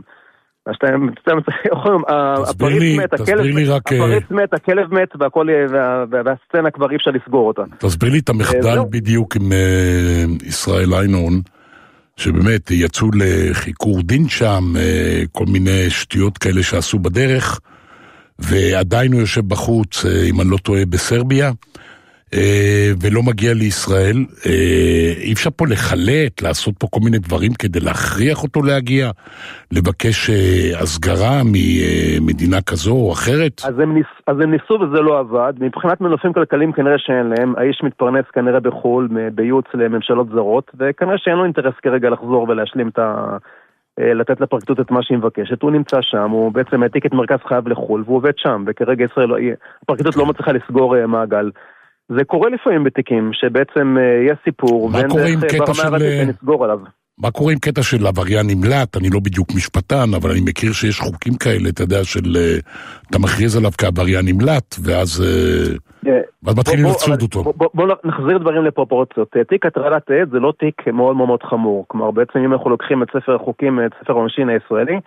תסביר לי, תסביר לי רק... הפריץ מת, הכלב מת, והסצנה כבר אי אפשר לסגור אותה. תסביר לי את המחדל בדיוק עם ישראל איינורן, שבאמת יצאו לחיקור דין שם, כל מיני שטויות כאלה שעשו בדרך, ועדיין הוא יושב בחוץ, אם אני לא טועה, בסרביה, ולא מגיע לישראל. אי אפשר פה לחלט, לעשות פה כל מיני דברים כדי להכריח אותו להגיע, לבקש הסגרה ממדינה כזו או אחרת. אז הם, ניס, אז הם ניסו וזה לא עבד. מבחינת מנופים כלכליים כנראה שאין להם, האיש מתפרנס כנראה בחול, בייעוץ לממשלות זרות, וכנראה שאין לו אינטרס כרגע לחזור ולהשלים את ה... לתת לפרקליטות את מה שהיא מבקשת. הוא נמצא שם, הוא בעצם העתיק את מרכז חייו לחול, והוא עובד שם, וכרגע ישראל, הפרקליטות לא מצליחה לסגור מעגל. זה קורה לפעמים בתיקים, שבעצם יש סיפור, ואין דרך ברמה הרצית ונסגור עליו. מה קורה עם קטע של עבריין נמלט? אני לא בדיוק משפטן, אבל אני מכיר שיש חוקים כאלה, אתה יודע, של... אתה מכריז עליו כעבריין נמלט, ואז... ואז מתחילים לצוד אותו. בואו נחזיר דברים לפרופורציות. תיק הטרדת עד זה לא תיק מאוד מאוד חמור. כלומר, בעצם אם אנחנו לוקחים את ספר החוקים, את ספר העונשין הישראלי,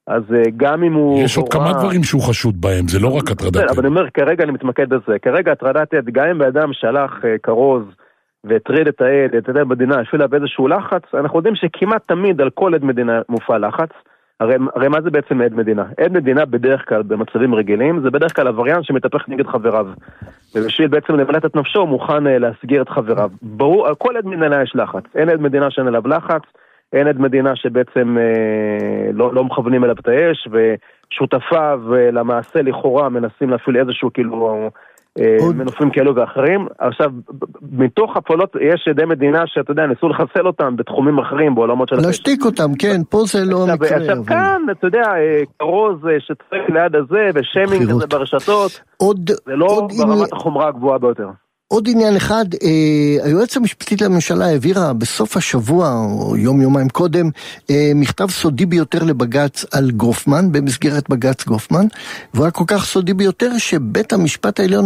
אז גם אם הוא... יש עוד כמה דברים שהוא חשוד בהם, זה לא רק הטרדת עד. אבל אני אומר, כרגע אני מתמקד בזה. כרגע הטרדת עד, גם אם באדם שלח כרוז והטריד את העד, את העד מדינה, אפילו באיזשהו לחץ, אנחנו יודעים שכמעט תמיד על כל עד מדינה מופעל לחץ. הרי, הרי מה זה בעצם עד מדינה? עד מדינה בדרך כלל, במצבים רגילים, זה בדרך כלל עבריין שמתהפך נגד חבריו. ובשביל בעצם למלט את נפשו, הוא מוכן להסגיר את חבריו. ברור, על כל עד מדינה יש לחץ. אין עד מדינה שאין עליו לחץ, אין עד מדינה שבעצם אה, לא, לא מכוונים אליו את האש, ושותפיו למעשה לכאורה מנסים להפעיל איזשהו כאילו... מנופים כאלו ואחרים. עכשיו, מתוך הפעולות יש עדי מדינה שאתה יודע, ניסו לחסל אותם בתחומים אחרים, בעולמות של... להשתיק אותם, כן, פה זה לא המקרה. עכשיו כאן, אתה יודע, כרוז שצריך ליד הזה, ושיימינג כזה ברשתות, זה לא ברמת החומרה הגבוהה ביותר. עוד עניין אחד, אה, היועץ המשפטית לממשלה העבירה בסוף השבוע, או יום יומיים קודם, אה, מכתב סודי ביותר לבגץ על גופמן, במסגרת בגץ גופמן, והוא היה כל כך סודי ביותר שבית המשפט העליון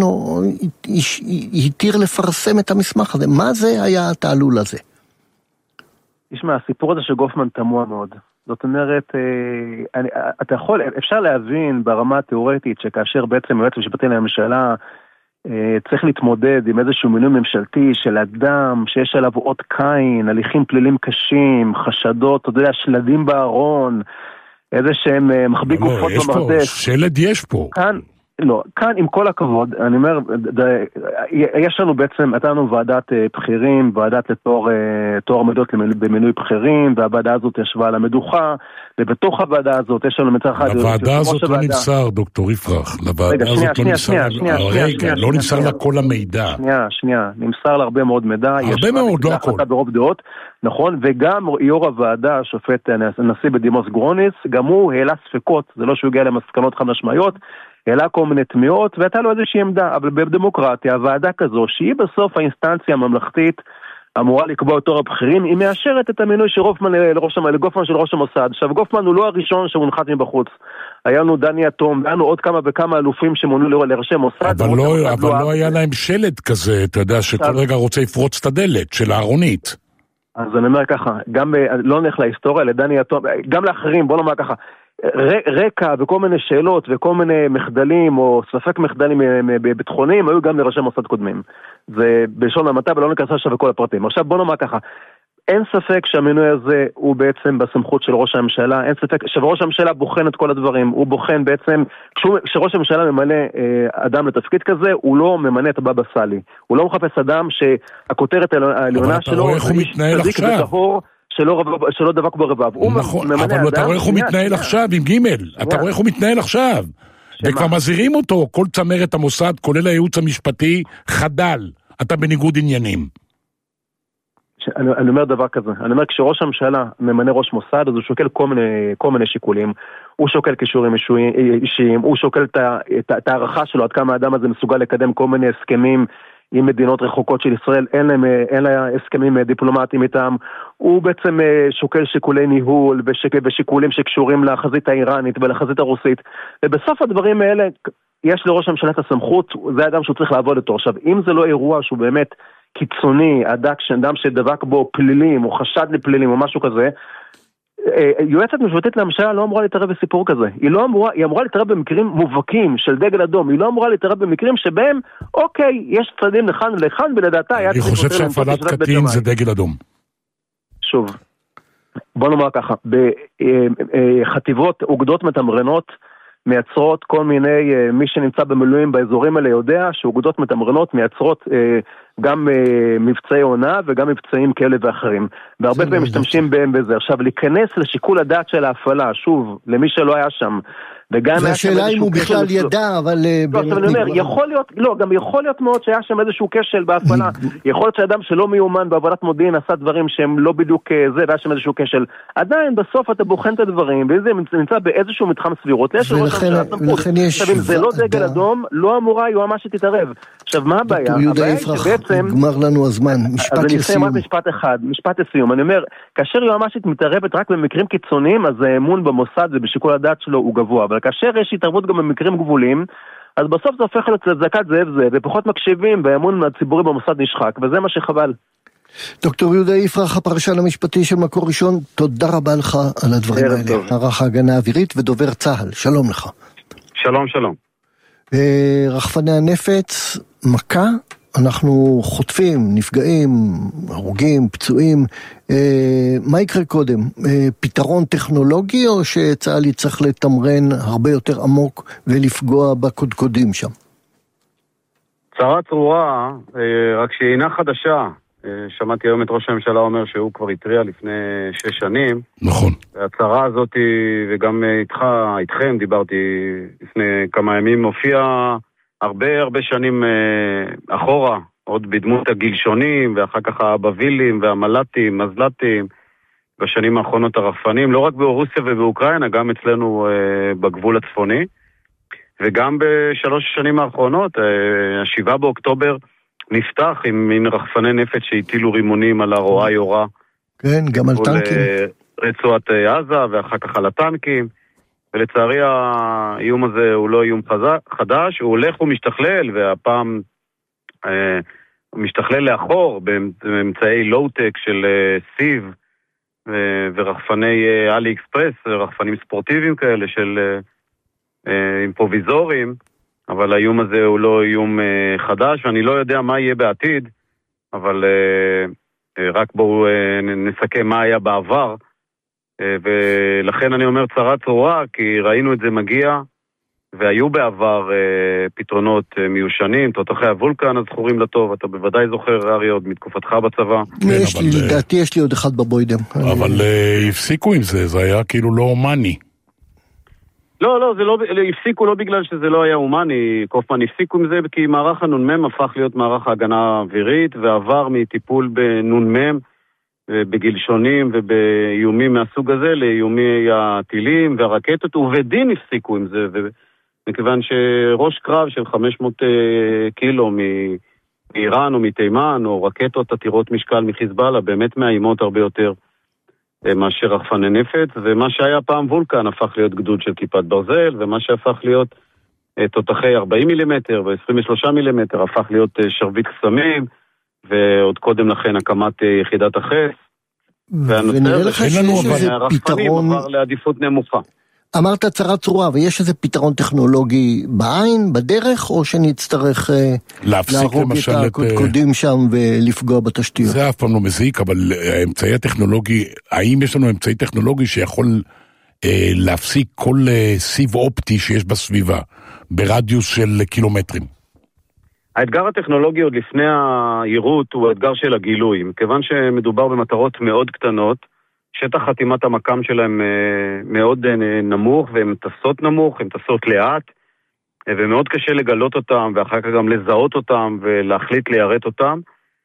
התיר לפרסם את המסמך הזה. מה זה היה התעלול הזה? תשמע, הסיפור הזה של גופמן תמוה מאוד. זאת אומרת, אה, אני, אתה יכול, אפשר להבין ברמה התיאורטית שכאשר בעצם היועץ המשפטי לממשלה צריך להתמודד עם איזשהו מינוי ממשלתי של אדם שיש עליו אות קין, הליכים פלילים קשים, חשדות, אתה יודע, שלדים בארון, איזה שהם מחביא גופות במרתף. שלד יש פה. כאן, לא, כאן עם כל הכבוד, אני אומר, יש לנו בעצם, הייתה לנו ועדת בכירים, ועדת לתואר עמדות במינוי בכירים, והוועדה הזאת ישבה על המדוכה, ובתוך הוועדה הזאת יש לנו מצד אחד... לוועדה הזאת לא נמסר, דוקטור יפרח, לוועדה הזאת לא נמסר, רגע, לא נמסר לה כל המידע. שנייה, שנייה, נמסר לה הרבה מאוד מידע, הרבה מאוד, לא הכל. ברוב דעות, נכון, וגם יו"ר הוועדה, השופט הנשיא בדימוס גרוניס, גם הוא העלה ספקות, זה לא שהוא הגיע למסקנות חד משמעיות, העלה כל מיני תמיהות, והייתה לו איזושהי עמדה, אבל בדמוקרטיה, הוועדה כזו, שהיא בסוף האינסטנציה הממלכתית, אמורה לקבוע יותר הבכירים, היא מאשרת את המינוי של גופמן לראש, לגופמן של ראש המוסד. עכשיו, גופמן הוא לא הראשון שמונחת מבחוץ. היה לנו דני אטום, היה לנו עוד כמה וכמה אלופים שמונו לראשי מוסד. אבל לא, אבל לא היה להם שלד כזה, אתה יודע, שכל רגע רוצה לפרוץ את הדלת של הארונית. אז אני אומר ככה, גם לא נלך להיסטוריה, לדני אטום, גם לאחרים, בוא נאמר ככה, רקע וכל מיני שאלות וכל מיני מחדלים או ספק מחדלים ביטחוניים היו גם לראשי מוסד קודמים. זה בלשון המעטה ולא ניכנס עכשיו לכל הפרטים. עכשיו בוא נאמר ככה, אין ספק שהמינוי הזה הוא בעצם בסמכות של ראש הממשלה, אין ספק שראש הממשלה בוחן את כל הדברים, הוא בוחן בעצם, כשראש הממשלה ממלא אה, אדם לתפקיד כזה, הוא לא ממנה את הבבא סאלי, הוא לא מחפש אדם שהכותרת העליונה שלו, אבל אתה רואה איך הוא מתנהל עכשיו. שלא, שלא דבק ברבב. נכון, אבל אתה רואה איך הוא מתנהל עכשיו עם ג' אתה רואה איך הוא מתנהל עכשיו. וכבר מזהירים אותו, כל צמרת המוסד, כולל הייעוץ המשפטי, חדל. אתה בניגוד עניינים. אני, אני אומר דבר כזה, אני אומר כשראש הממשלה ממנה ראש מוסד, אז הוא שוקל כל מיני, כל מיני שיקולים, הוא שוקל קישורים אישיים, הוא שוקל את, את, את הערכה שלו, עד כמה האדם הזה מסוגל לקדם כל מיני הסכמים, עם מדינות רחוקות של ישראל, אין להם, אין לה הסכמים דיפלומטיים איתם, הוא בעצם שוקל שיקולי ניהול ושיק, ושיקולים שקשורים לחזית האיראנית ולחזית הרוסית, ובסוף הדברים האלה יש לראש הממשלה את הסמכות, זה האדם שהוא צריך לעבוד איתו. עכשיו, אם זה לא אירוע שהוא באמת קיצוני, אדם שדבק בו פלילים או חשד לפלילים או משהו כזה, יועצת משפטית לממשלה לא אמורה להתערב בסיפור כזה. היא לא אמורה, היא אמורה להתערב במקרים מובהקים של דגל אדום. היא לא אמורה להתערב במקרים שבהם, אוקיי, יש צדדים לכאן ולכאן, ולדעתה היה... אני חושב שהפעלת קטין זה דגל אדום. שוב, בוא נאמר ככה, בחטיבות, אוגדות מתמרנות, מייצרות כל מיני, מי שנמצא במילואים באזורים האלה יודע שאוגדות מתמרנות מייצרות גם מבצעי עונה וגם מבצעים כאלה ואחרים. והרבה פעמים משתמשים בהם בזה. עכשיו, להיכנס לשיקול הדעת של ההפעלה, שוב, למי שלא היה שם, והשאלה אם הוא בכלל ידע, אבל... לא, עכשיו אני אומר, יכול להיות, לא, גם יכול להיות מאוד שהיה שם איזשהו כשל בהפעלה. יכול להיות שאדם שלא מיומן בעבודת מודיעין עשה דברים שהם לא בדיוק זה, והיה שם איזשהו כשל. עדיין, בסוף אתה בוחן את הדברים, וזה נמצא באיזשהו מתחם סבירות. ולכן יש... עכשיו, אם זה לא דגל אדום, לא אמורה יועמ"ש שתתערב. עכשיו, מה הבעיה? יהודה יפרח, נגמר לנו הזמן. משפט לסיום. אז אני משפט אחד, משפט לסיום. אני אומר, כאשר יועמ"שית מתערבת רק במקרים קיצוניים, אז האמון במוסד ובשיקול הדעת שלו הוא גבוה. אבל כאשר יש התערבות גם במקרים גבולים, אז בסוף זה הופך לזעקת זאב זה, ופחות מקשיבים, והאמון הציבורי במוסד נשחק, וזה מה שחבל. דוקטור יהודה יפרח, הפרשן המשפטי של מקור ראשון, תודה רבה לך על הדברים האלה. מערך ההגנה האווירית ודובר צה"ל, שלום לך. שלום, שלום. רחפני הנפץ, מכה, אנחנו חוטפים, נפגעים, הרוגים, פצועים. מה יקרה קודם? פתרון טכנולוגי או שצה"ל יצטרך לתמרן הרבה יותר עמוק ולפגוע בקודקודים שם? צרה צרורה, רק שהיא אינה חדשה. שמעתי היום את ראש הממשלה אומר שהוא כבר התריע לפני שש שנים. נכון. והצרה הזאת, וגם איתך, איתכם, דיברתי לפני כמה ימים, מופיע הרבה הרבה שנים אחורה, עוד בדמות הגלשונים, ואחר כך הבבילים והמלטים, מזלטים, בשנים האחרונות הרחפנים, לא רק ברוסיה ובאוקראינה, גם אצלנו בגבול הצפוני, וגם בשלוש השנים האחרונות, השבעה באוקטובר, נפתח עם מין רחפני נפץ שהטילו רימונים על הרועה יורה. כן, גם על טנקים. רצועת עזה ואחר כך על הטנקים. ולצערי האיום הזה הוא לא איום חדש, הוא הולך ומשתכלל, והפעם אה, הוא משתכלל לאחור באמצעי לואו-טק של אה, סיב אה, ורחפני אה, אלי אקספרס, רחפנים ספורטיביים כאלה של אה, אה, אימפרוביזורים. אבל האיום הזה הוא לא איום uh, חדש, ואני לא יודע מה יהיה בעתיד, אבל uh, uh, רק בואו uh, נסכם מה היה בעבר, uh, ולכן אני אומר צרה צרורה, כי ראינו את זה מגיע, והיו בעבר uh, פתרונות uh, מיושנים, תותחי הוולקן הזכורים לטוב, אתה בוודאי זוכר ארי עוד מתקופתך בצבא. יש לי, לדעתי יש לי עוד אחד בבוידם. אבל uh, הפסיקו עם זה, זה היה כאילו לא הומני. לא, לא, זה לא, הפסיקו לא בגלל שזה לא היה הומני, קופמן, הפסיקו עם זה כי מערך הנונמם הפך להיות מערך ההגנה האווירית, ועבר מטיפול בנונמם, בגלשונים ובאיומים מהסוג הזה, לאיומי הטילים והרקטות, ובדין הפסיקו עם זה, מכיוון שראש קרב של חמש מאות קילו מאיראן או מתימן, או רקטות עתירות משקל מחיזבאללה, באמת מאיימות הרבה יותר מאשר רחפני נפץ, ומה שהיה פעם וולקן הפך להיות גדוד של כיפת ברזל, ומה שהפך להיות תותחי ארבעים מילימטר ו-עשרים ושלושה מילימטר הפך להיות שרביט קסמים, ועוד קודם לכן הקמת יחידת החס. ונראה לך שיש איזה פתרון... עבר לעדיפות נמוכה. אמרת צרה צרורה, ויש איזה פתרון טכנולוגי בעין, בדרך, או שנצטרך להרוג את הקודקודים שם ולפגוע בתשתיות? זה אף פעם לא מזיק, אבל האמצעי הטכנולוגי, האם יש לנו אמצעי טכנולוגי שיכול אה, להפסיק כל אה, סיב אופטי שיש בסביבה, ברדיוס של קילומטרים? האתגר הטכנולוגי עוד לפני היירוט הוא האתגר של הגילוי, כיוון שמדובר במטרות מאוד קטנות, שטח חתימת המקם שלהם מאוד נמוך, והן טסות נמוך, הן טסות לאט, ומאוד קשה לגלות אותם, ואחר כך גם לזהות אותם, ולהחליט ליירט אותם,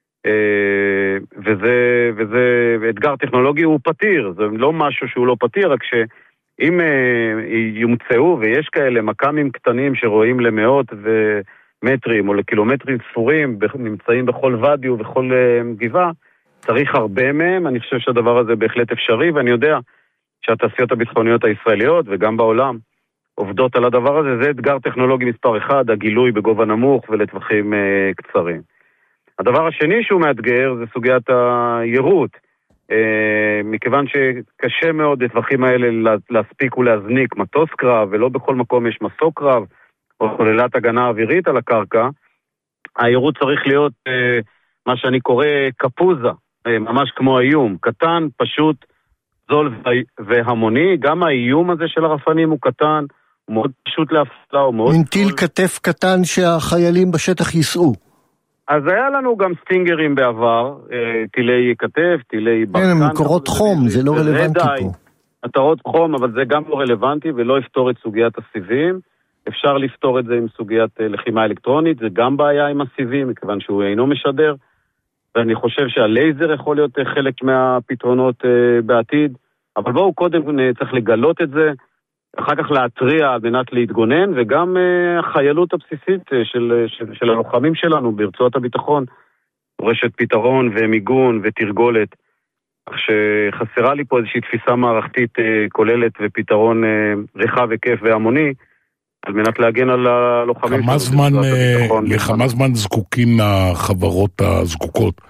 וזה, וזה אתגר טכנולוגי הוא פתיר, זה לא משהו שהוא לא פתיר, רק שאם יומצאו, ויש כאלה מקמים קטנים שרואים למאות ומטרים, או לקילומטרים ספורים, נמצאים בכל ואדי ובכל גבעה, צריך הרבה מהם, אני חושב שהדבר הזה בהחלט אפשרי, ואני יודע שהתעשיות הביטחוניות הישראליות וגם בעולם עובדות על הדבר הזה. זה אתגר טכנולוגי מספר אחד, הגילוי בגובה נמוך ולטווחים אה, קצרים. הדבר השני שהוא מאתגר זה סוגיית היירוט, אה, מכיוון שקשה מאוד לטווחים האלה להספיק ולהזניק מטוס קרב, ולא בכל מקום יש מסוק קרב או חוללת הגנה אווירית על הקרקע. היירוט צריך להיות אה, מה שאני קורא קפוזה, ממש כמו האיום, קטן, פשוט, זול והמוני. גם האיום הזה של הרחפנים הוא קטן, הוא מאוד פשוט להפסלה, הוא מאוד... מנטיל כתף קטן שהחיילים בשטח ייסעו. אז היה לנו גם סטינגרים בעבר, טילי כתף, טילי ברקן. כן, מקורות חום, זה לא רלוונטי פה. מטרות חום, אבל זה גם לא רלוונטי ולא יפתור את סוגיית הסיבים. אפשר לפתור את זה עם סוגיית לחימה אלקטרונית, זה גם בעיה עם הסיבים, מכיוון שהוא אינו משדר. ואני חושב שהלייזר יכול להיות חלק מהפתרונות בעתיד, אבל בואו קודם צריך לגלות את זה, אחר כך להטריע על מנת להתגונן, וגם החיילות הבסיסית של, של, של הלוחמים שלנו ברצועת הביטחון, רשת פתרון ומיגון ותרגולת, אך שחסרה לי פה איזושהי תפיסה מערכתית כוללת ופתרון רחב וכיף והמוני, על מנת להגן על הלוחמים. כמה זמן, לכמה זמן זקוקים החברות הזקוקות,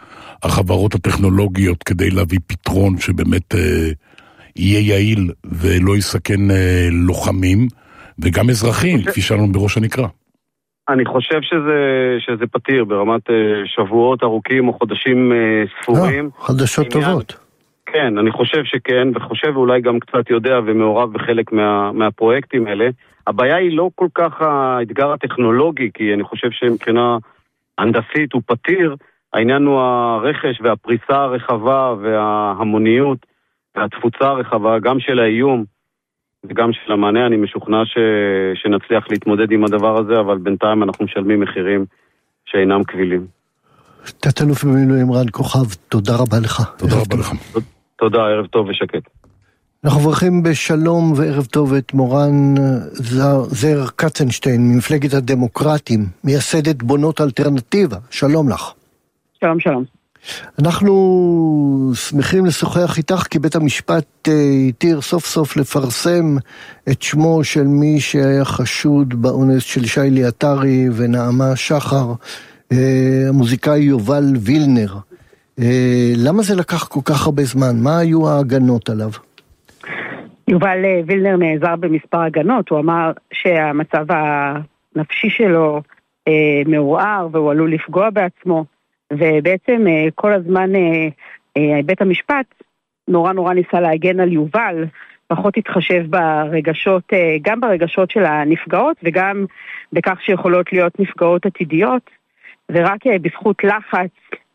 החברות הטכנולוגיות כדי להביא פתרון שבאמת אה, יהיה יעיל ולא יסכן אה, לוחמים וגם אזרחים, כפי שלנו בראש הנקרא. אני חושב שזה, שזה פתיר ברמת אה, שבועות ארוכים או חודשים אה, ספורים. לא, חדשות עניין, טובות. כן, אני חושב שכן, וחושב אולי גם קצת יודע ומעורב בחלק מה, מהפרויקטים האלה. הבעיה היא לא כל כך האתגר הטכנולוגי, כי אני חושב שמבחינה הנדסית הוא פתיר, העניין הוא הרכש והפריסה הרחבה וההמוניות והתפוצה הרחבה, גם של האיום וגם של המענה. אני משוכנע ש... שנצליח להתמודד עם הדבר הזה, אבל בינתיים אנחנו משלמים מחירים שאינם קבילים. תת-אלוף במילואים רן כוכב, תודה רבה לך. תודה רבה לך. תודה, ערב טוב ושקט. אנחנו מברכים בשלום וערב טוב את מורן זר קצנשטיין, ממפלגת הדמוקרטים, מייסדת בונות אלטרנטיבה. שלום לך. שלום, שלום. אנחנו שמחים לשוחח איתך, כי בית המשפט התיר סוף סוף לפרסם את שמו של מי שהיה חשוד באונס של שיילי עטרי ונעמה שחר, המוזיקאי יובל וילנר. למה זה לקח כל כך הרבה זמן? מה היו ההגנות עליו? יובל וילנר נעזר במספר הגנות. הוא אמר שהמצב הנפשי שלו מעורער והוא עלול לפגוע בעצמו, ובעצם כל הזמן בית המשפט נורא נורא ניסה להגן על יובל, פחות התחשב ברגשות, גם ברגשות של הנפגעות וגם בכך שיכולות להיות נפגעות עתידיות, ורק בזכות לחץ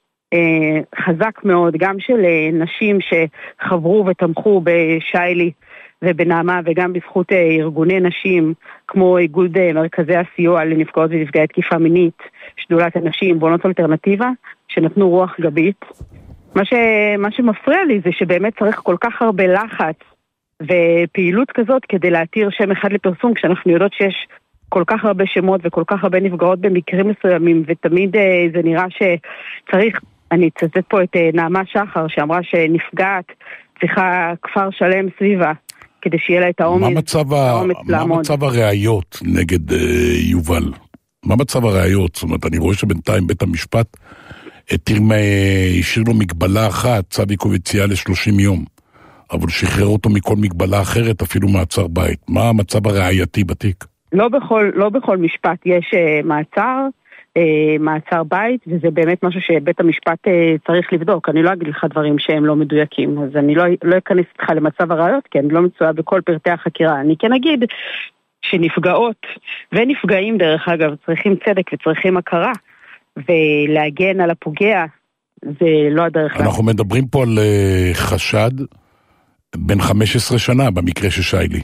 חזק מאוד, גם של נשים שחברו ותמכו בשיילי ובנעמה, וגם בזכות ארגוני נשים כמו איגוד מרכזי הסיוע לנפגעות ונפגעי תקיפה מינית, שדולת הנשים, בונות אלטרנטיבה, שנתנו רוח גבית. מה, ש... מה שמפריע לי זה שבאמת צריך כל כך הרבה לחץ ופעילות כזאת כדי להתיר שם אחד לפרסום, כשאנחנו יודעות שיש כל כך הרבה שמות וכל כך הרבה נפגעות במקרים מסוימים, ותמיד זה נראה שצריך, אני אצטט פה את נעמה שחר שאמרה שנפגעת צריכה כפר שלם סביבה כדי שיהיה לה את האומץ, מה מצב, ה... מה מצב הראיות נגד uh, יובל? מה מצב הראיות? זאת אומרת, אני רואה שבינתיים בית המשפט התיר, השאיר לו מגבלה אחת, צו עיכוב יציאה ל-שלושים יום, אבל שחרר אותו מכל מגבלה אחרת, אפילו מעצר בית. מה המצב הראייתי בתיק? לא בכל, לא בכל משפט יש uh, מעצר, uh, מעצר בית, וזה באמת משהו שבית המשפט uh, צריך לבדוק. אני לא אגיד לך דברים שהם לא מדויקים, אז אני לא, לא אכנס איתך למצב הראיות, כי אני לא מצויה בכל פרטי החקירה. אני כן אגיד שנפגעות ונפגעים דרך אגב צריכים צדק וצריכים הכרה, ולהגן על הפוגע זה לא הדרך. אנחנו לה. מדברים פה על uh, חשד בין חמש עשרה שנה במקרה ששיילי.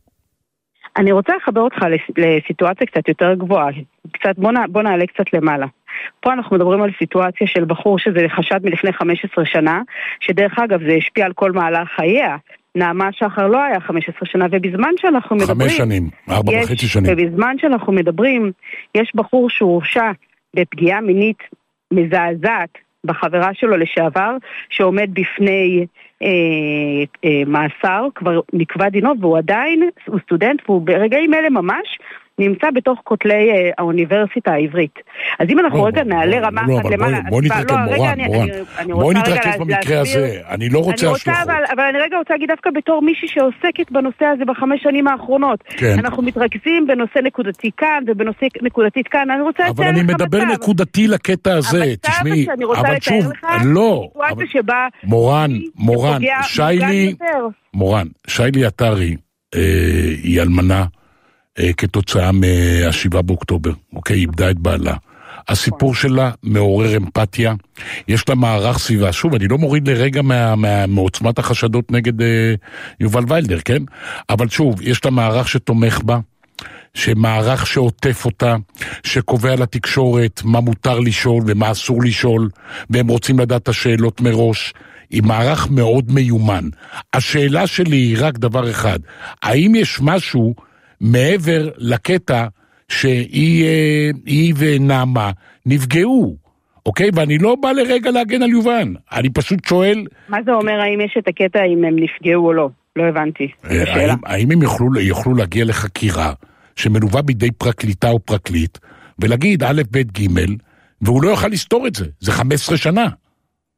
אני רוצה לחבר אותך לסיטואציה קצת יותר גבוהה, קצת, בוא, נע, בוא נעלה קצת למעלה. פה אנחנו מדברים על סיטואציה של בחור שזה חשד מלפני חמש עשרה שנה, שדרך אגב זה השפיע על כל מהלך חייה. נעמה שחר לא היה חמש עשרה שנה, ובזמן שאנחנו מדברים... חמש שנים, ארבע יש, וחצי שנים. ובזמן שאנחנו מדברים, יש בחור שהורשע בפגיעה מינית מזעזעת בחברה שלו לשעבר, שעומד בפני אה, אה, מאסר, כבר נקבע דינו, והוא עדיין, הוא סטודנט, והוא ברגעים אלה ממש נמצא בתוך כותלי אה, האוניברסיטה העברית. אז אם אנחנו רגע נעלה רמה אחת למעלה... בוא נתרכז, מורן, מורן. בוא נתרכז במקרה הזה, אני לא רוצה השלכות. אבל אני רגע רוצה להגיד דווקא בתור מישהי שעוסקת בנושא הזה בחמש שנים האחרונות. אנחנו מתרכזים בנושא נקודתי כאן ובנושא נקודתית כאן. אני רוצה אבל אני מדבר נקודתי לקטע הזה, תשמעי, אבל שוב, לא. מורן, מורן, שיילי, מורן, שיילי עטרי היא אלמנה, כתוצאה מהשבעה באוקטובר, אוקיי, איבדה את בעלה. הסיפור שלה מעורר אמפתיה, יש לה מערך סביבה, שוב, אני לא מוריד לרגע מה, מה, מעוצמת החשדות נגד אה, יובל וילדר, כן? אבל שוב, יש לה מערך שתומך בה, שמערך שעוטף אותה, שקובע לתקשורת מה מותר לשאול ומה אסור לשאול, והם רוצים לדעת את השאלות מראש, היא מערך מאוד מיומן. השאלה שלי היא רק דבר אחד, האם יש משהו מעבר לקטע שהיא ונעמה נפגעו, אוקיי? ואני לא בא לרגע להגן על יובן, אני פשוט שואל... מה זה אומר, האם יש את הקטע אם הם נפגעו או לא? לא הבנתי. האם, האם הם יוכלו, יוכלו להגיע לחקירה שמלווה בידי פרקליטה או פרקליט, ולהגיד א' ב' ג' והוא לא יוכל לסתור את זה, זה חמש עשרה שנה.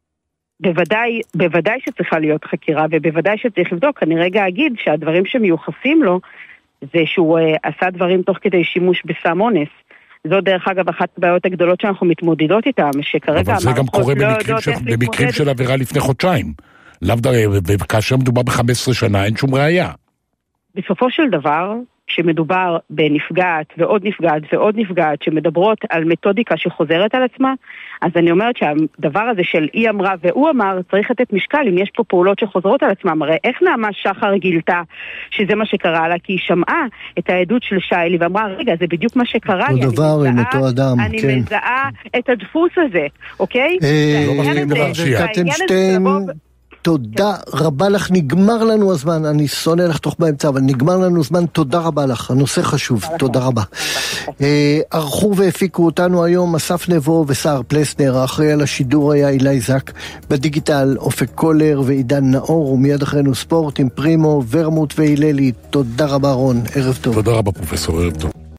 בוודאי, בוודאי שצריכה להיות חקירה, ובוודאי שצריך לבדוק. אני רגע אגיד שהדברים שמיוחסים לו, זה שהוא uh, עשה דברים תוך כדי שימוש בסם אונס. זו דרך אגב אחת הבעיות הגדולות שאנחנו מתמודדות איתם, שכרגע... אבל זה גם קורה לא במקרים, של, במקרים של עבירה לפני חודשיים. לאו דרך, וכאשר מדובר ב-חמש עשרה שנה, אין שום ראייה. בסופו של דבר, שמדובר בנפגעת ועוד נפגעת ועוד נפגעת שמדברות על מתודיקה שחוזרת על עצמה, אז אני אומרת שהדבר הזה של היא אמרה והוא אמר צריך לתת משקל אם יש פה פעולות שחוזרות על עצמם. הרי איך נעמה שחר גילתה שזה מה שקרה לה? כי היא שמעה את העדות של שיילי ואמרה רגע זה בדיוק מה שקרה לי. אותו דבר עם אותו אדם, אני כן. מזהה את הדפוס הזה, אוקיי? לא מסכים דבר שיהיה. קטנשטיין, תודה רבה לך, נגמר לנו הזמן, אני שונא לחתוך באמצע, אבל נגמר לנו זמן, תודה רבה לך, הנושא חשוב, תודה רבה. ערכו והפיקו אותנו היום אסף נבו וסער פלסנר, האחראי על השידור היה אילי זק, בדיגיטל אופק קולר ועידן נאור, ומיד אחרינו ספורט עם פרימו, ורמוט והיללי. תודה רבה רון, ערב טוב. תודה רבה פרופסור, ערב טוב.